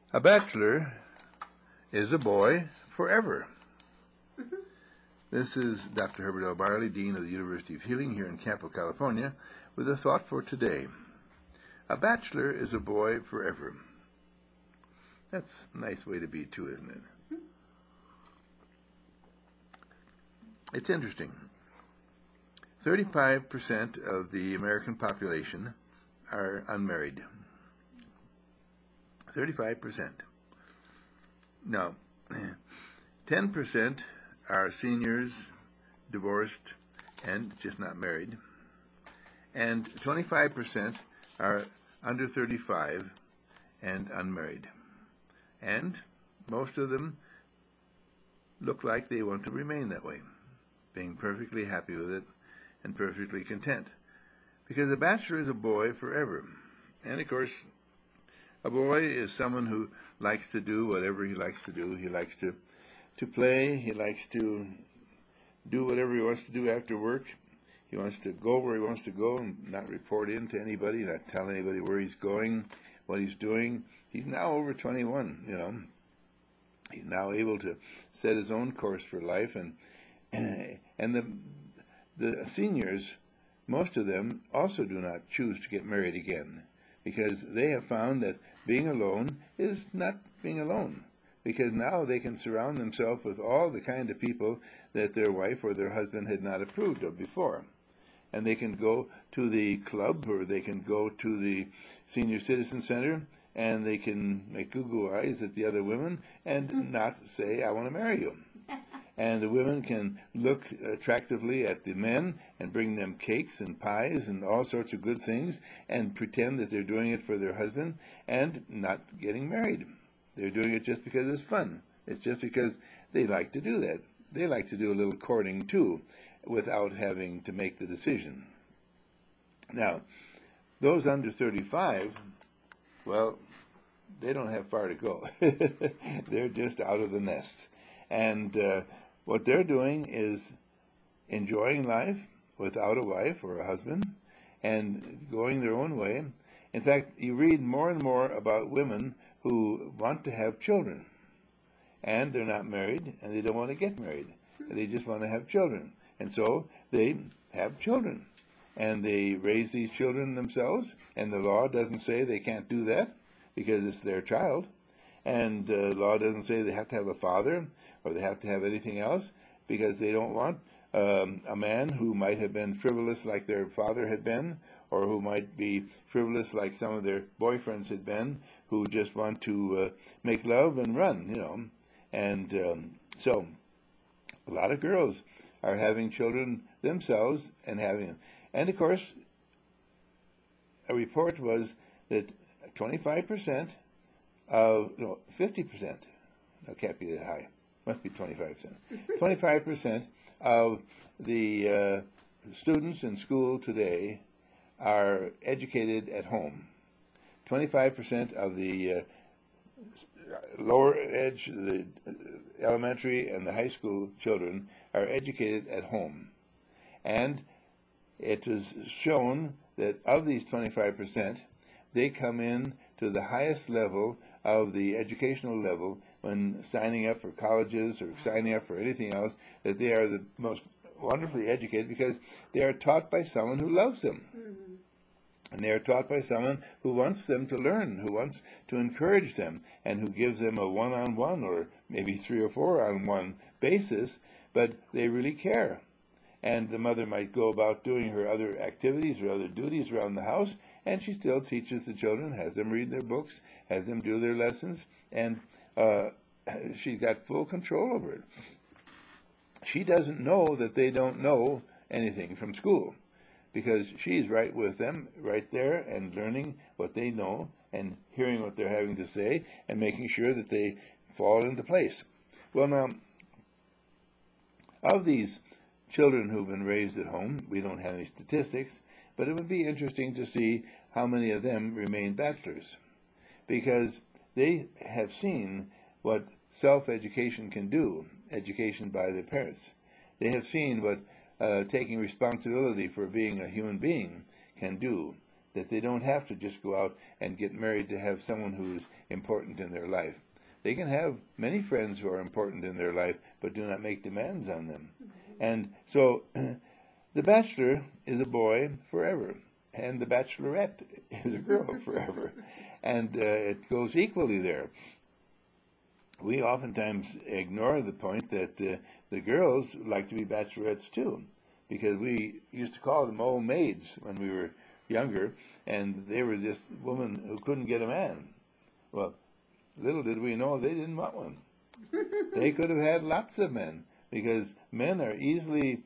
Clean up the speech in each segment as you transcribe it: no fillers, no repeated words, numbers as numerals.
A bachelor is a boy forever. This is Dr. Herbert L. Barley, Dean of the University of Healing here in Campo, California, with a thought for today. A bachelor is a boy forever. That's a nice way to be, too, isn't it? It's interesting. 35% of the American population are unmarried. 35%. Now, 10% are seniors, divorced, and just not married. And 25% are under 35 and unmarried. And most of them look like they want to remain that way, being perfectly happy with it and perfectly content. Because a bachelor is a boy forever. And of course, a boy is someone who likes to do whatever he likes to do. He likes to play. He likes to do whatever he wants to do after work. He wants to go where he wants to go and not report in to anybody, not tell anybody where he's going, what he's doing. He's now over 21, you know. He's now able to set his own course for life. And the seniors, most of them also do not choose to get married again, because they have found that being alone is not being alone, because now they can surround themselves with all the kind of people that their wife or their husband had not approved of before. And they can go to the club, or they can go to the senior citizen center, and they can make goo-goo eyes at the other women and not say, I want to marry you. And the women can look attractively at the men and bring them cakes and pies and all sorts of good things and pretend that they're doing it for their husband and not getting married. They're doing it just because it's fun. It's just because they like to do that. They like to do a little courting too, without having to make the decision. Now, those under 35, well, they don't have far to go. They're just out of the nest. And what they're doing is enjoying life without a wife or a husband and going their own way. In fact, you read more and more about women who want to have children, and they're not married, and they don't want to get married. They just want to have children. And so they have children, and they raise these children themselves, and the law doesn't say they can't do that because it's their child. And the law doesn't say they have to have a father or they have to have anything else, because they don't want a man who might have been frivolous like their father had been, or who might be frivolous like some of their boyfriends had been, who just want to make love and run, you know. And so a lot of girls are having children themselves and having, and of course, a report was that 25% of, no, 50%, no, can't be that high, must be 25%. 25% of the students in school today are educated at home. 25% of the lower edge, the elementary and the high school children are educated at home. And it is shown that of these 25%, they come in to the highest level of the educational level when signing up for colleges or signing up for anything else, that they are the most wonderfully educated because they are taught by someone who loves them. Mm-hmm. And they are taught by someone who wants them to learn, who wants to encourage them, and who gives them a one-on-one or maybe 3 or 4-on-1 basis, but they really care. And the mother might go about doing her other activities or other duties around the house, and she still teaches the children, has them read their books, has them do their lessons, and she's got full control over it. She doesn't know that they don't know anything from school, because she's right with them, right there, and learning what they know, and hearing what they're having to say, and making sure that they fall into place. Well, now, of these children who've been raised at home, we don't have any statistics, but it would be interesting to see how many of them remain bachelors, because they have seen what self-education can do, education by their parents. They have seen what taking responsibility for being a human being can do, that they don't have to just go out and get married to have someone who is important in their life. They can have many friends who are important in their life, but do not make demands on them. And so the bachelor is a boy forever, and the bachelorette is a girl forever. And it goes equally there. We oftentimes ignore the point that the girls like to be bachelorettes too, because we used to call them old maids when we were younger, and they were this woman who couldn't get a man. Well, little did we know they didn't want one. They could have had lots of men, because men are easily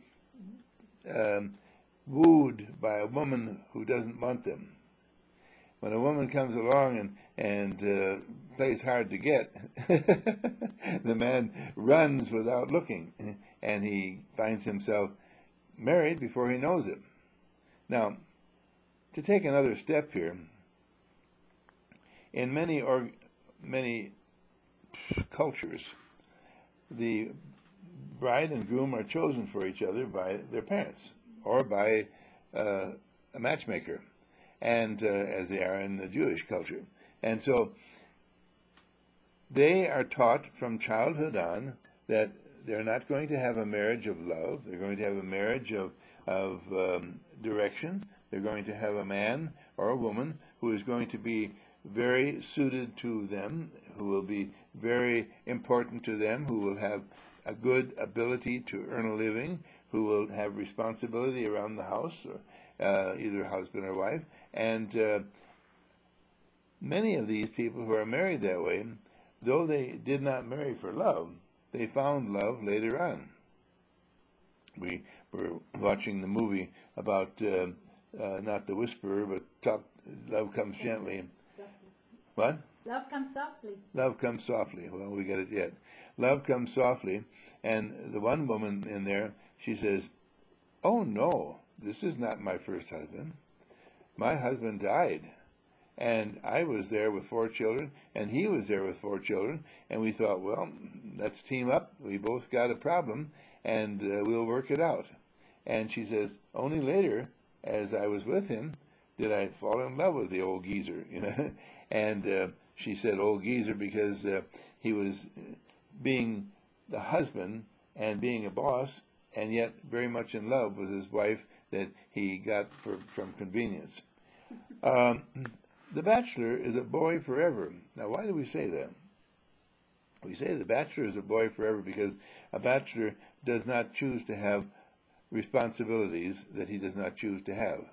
wooed by a woman who doesn't want them. When a woman comes along and plays hard to get, the man runs without looking, and he finds himself married before he knows it. Now, to take another step here, in many cultures, the bride and groom are chosen for each other by their parents or by a matchmaker, and as they are in the Jewish culture. And so they are taught from childhood on that they're not going to have a marriage of love. They're going to have a marriage of direction. They're going to have a man or a woman who is going to be very suited to them, who will be very important to them, who will have a good ability to earn a living, who will have responsibility around the house, or either husband or wife. And many of these people who are married that way, though they did not marry for love, they found love later on. We were watching the movie about not The Whisperer, but Love Comes Gently. What? Love Comes Softly. Love Comes Softly. Well, we got it yet. Love Comes Softly. And the one woman in there, she says, "Oh no, this is not my first husband. My husband died. And I was there with 4 children, and he was there with 4 children. And we thought, well, let's team up. We both got a problem, and we'll work it out." And she says, only later, as I was with him, did I fall in love with the old geezer, you know. And she said old geezer because he was being the husband and being a boss, and yet very much in love with his wife that he got from convenience. The bachelor is a boy forever. Now, why do we say that? We say the bachelor is a boy forever because a bachelor does not choose to have responsibilities that he does not choose to have.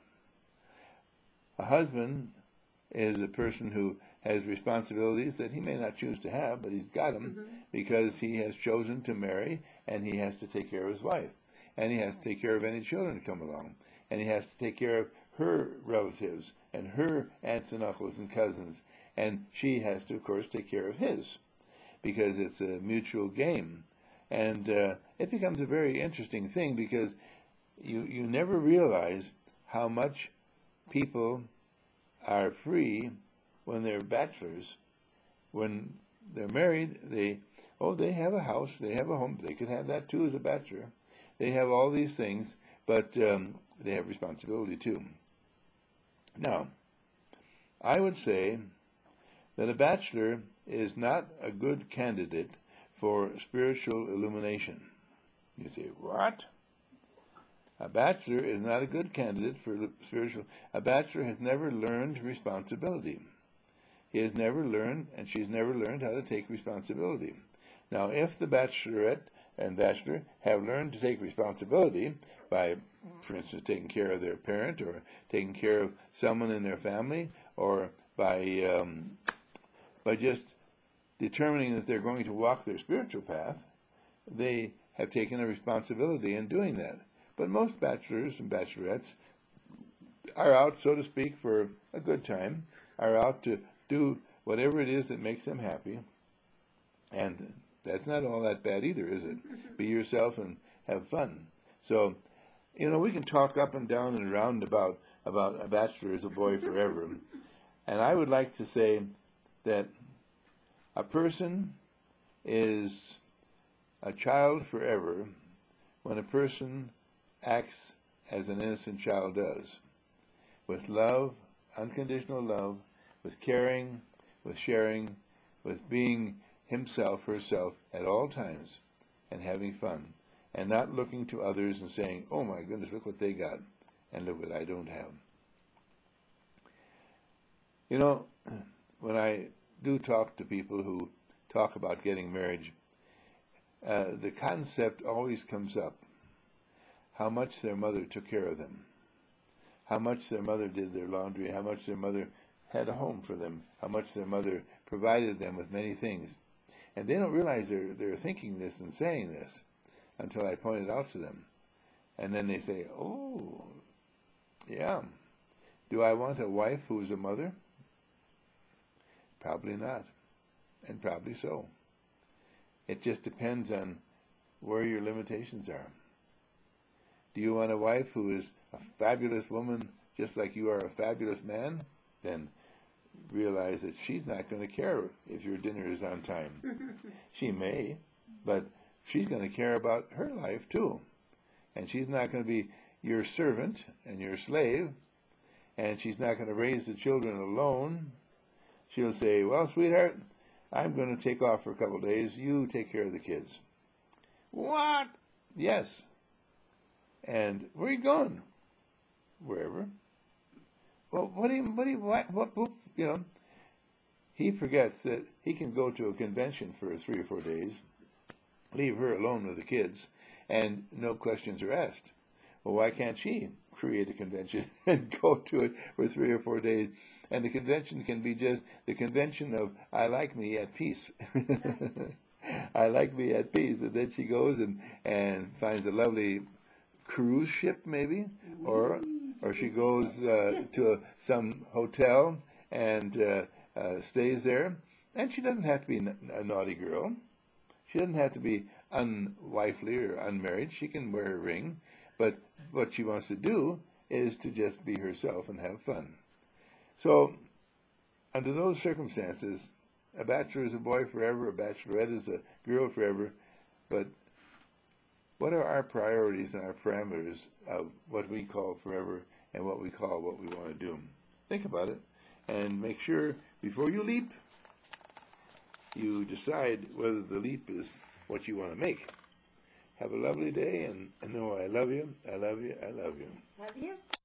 A husband is a person who has responsibilities that he may not choose to have, but he's got them because he has chosen to marry, and he has to take care of his wife, and he has to take care of any children that come along, and he has to take care of her relatives and her aunts and uncles and cousins, and she has to, of course, take care of his, because it's a mutual game. And it becomes a very interesting thing because you never realize how much people are free when they're bachelors. When they're married, they have a house, they have a home. They could have that too as a bachelor. They have all these things, but they have responsibility too. Now, I would say that a bachelor is not a good candidate for spiritual illumination. You say, what? A bachelor is not a good candidate for spiritual. A bachelor has never learned responsibility. He has never learned, and she's never learned how to take responsibility. Now, if the bachelorette and bachelor have learned to take responsibility by, for instance, taking care of their parent or taking care of someone in their family, or by just determining that they're going to walk their spiritual path, they have taken a responsibility in doing that. But most bachelors and bachelorettes are out, so to speak, for a good time, are out to do whatever it is that makes them happy. And that's not all that bad either, is it? Be yourself and have fun. So, we can talk up and down and around about a bachelor as a boy forever. And I would like to say that a person is a child forever when a person acts as an innocent child does, with love unconditional love, with caring, with sharing, with being himself, herself at all times, and having fun, and not looking to others and saying, oh my goodness, look what they got, and look what I don't have. You know, when I do talk to people who talk about getting married, the concept always comes up, how much their mother took care of them, how much their mother did their laundry, how much their mother had a home for them, how much their mother provided them with many things. And they don't realize they're thinking this and saying this until I point it out to them. And then they say, oh, yeah, do I want a wife who's a mother? Probably not, and probably so. It just depends on where your limitations are. Do you want a wife who is a fabulous woman just like you are a fabulous man? Then realize that she's not going to care if your dinner is on time. She may, but she's going to care about her life too. And she's not going to be your servant and your slave, and she's not going to raise the children alone. She'll say, well, sweetheart, I'm going to take off for a couple of days. You take care of the kids. What? Yes. And where are you going? Wherever. Well, you know, he forgets that he can go to a convention for 3 or 4 days, leave her alone with the kids, and no questions are asked. Well, why can't she create a convention and go to it for 3 or 4 days? And the convention can be just the convention of, I like me at peace. I like me at peace. And then she goes and finds a lovely cruise ship, maybe, or she goes to some hotel and stays there. And she doesn't have to be a naughty girl. She doesn't have to be unwifely or unmarried. She can wear a ring. But what she wants to do is to just be herself and have fun. So, under those circumstances, a bachelor is a boy forever, a bachelorette is a girl forever, but what are our priorities and our parameters of what we call forever and what we call what we want to do? Think about it, and make sure, before you leap, you decide whether the leap is what you want to make. Have a lovely day, and know I love you, I love you, I love you. Love you.